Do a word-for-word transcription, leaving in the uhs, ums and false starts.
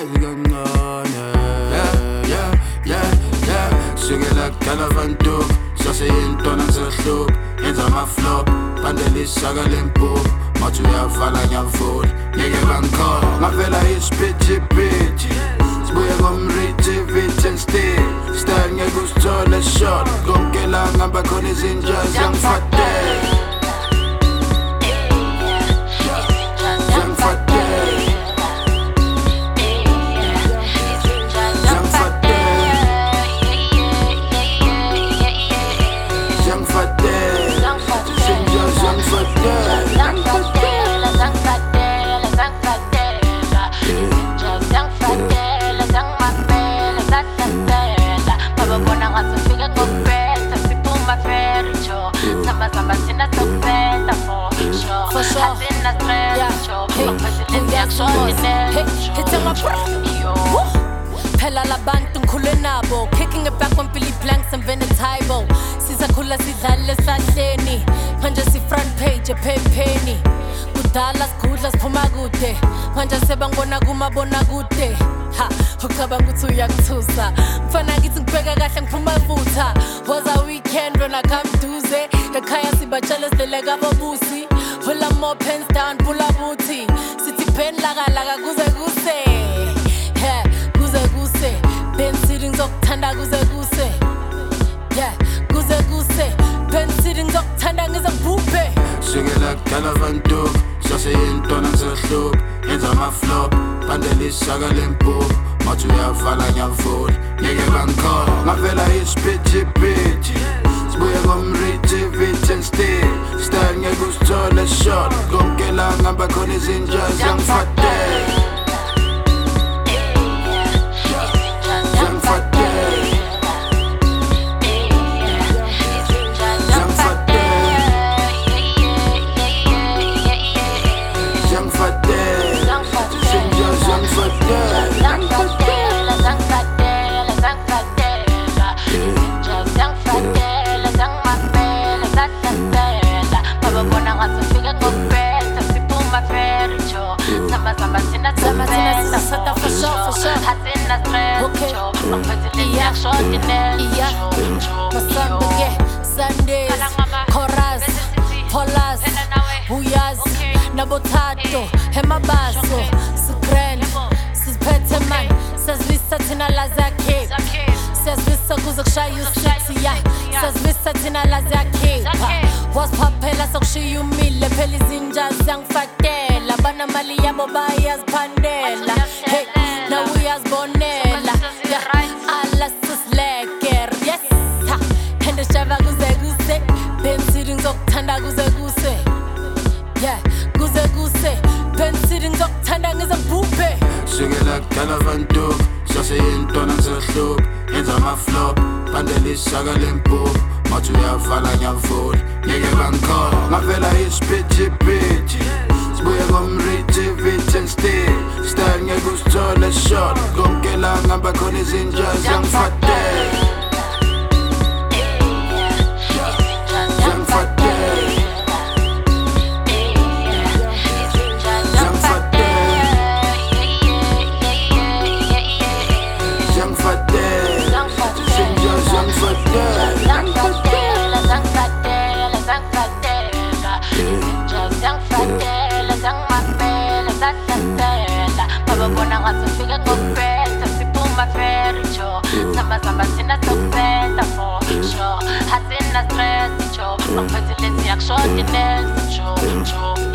yazi kancane. Yeah, yeah, yeah, yeah. Sukela kudala abantu saseyintona ngisehlupha yenza ama-flop bandela isaka lempuphu mathi uyavala ngiyavula ngeke bangikhola ngavela isiphithiphithi sibuye ngomrithi vithi and still style ngeke usithole short konke la ngihamba khona izinja ziyangifadela. For sure, yeah. Hey, hey, it's on my bro. Phela labantu ngikhule nabo, kicking it back on Billy Blanks and Venetibo. Sisakhula sidlale sahleni, manje si front page ephepheni. Kudala sikhudla siphuma kude, manje sebangibona kumabona kude. Ha, ucabanga ukuthi uyangithusa, mfana ngithi ngibheka kahle ngiphuma evutha. Was a weekend when I come duze, ekhaya sibatshela sideleka bobusi. Pull up more pens down, pull up booty. City pen laga laga kuze kuse. Yeah, kuze kuse. Ben sitting zokuthanda kuze kuse. Yeah, kuze kuse. Ben sitting zokuthanda ngizobhubhe. Sukela kudala abantu saseyintona ngisehlupha yenza ama-flop bandela isaka lempuphu mathi uyavala ngiyavula ngeke bangikhola ngavela isiphithiphithi sibuye ngomrithi vithi and still style ngeke usithole short konke la ngihamba khona izinja ziyangifadela. For sure, for sure. Okay. Yeah, yeah. Masambuke, Sundays, Chorus, Polas, Uyaz, Nabotato, Hemabaso, Sukren, Sispeteman, Sazvisa Tina Lazake, Sazvisa Guzakshayu Sexia, Sazvisa Tina Lazake, was Papela Sokshiyu Mille, Pelizinja, Zang Fatela, Banamali Yabobayas Pandela. Hey, now we as Bonella, yeah, alles ist lecker, yes, ha, Hände Shava Guze Guze, Ben sitting zokuthanda Guze Guze, yeah, Guze Guze, Ben sitting zokuthanda ngizobhubhe. Sukela kudala abantu saseyintona ngisehlupha yenza ama-flop bandela isaka lempuphu mathi uyavala ngiyavula ngeke bangikhola ngavela isiphithiphithi sibuye ngomrithi vithi and still style ngeke usithole short konke la ngihamba khona izinja ziyangifadela. Bababona ngathi ufike ngokuphetha siphuma fercho samba samba sina sokuphetha for sure hasina stress cho ngiphethe lezi yakushota inensi cho cho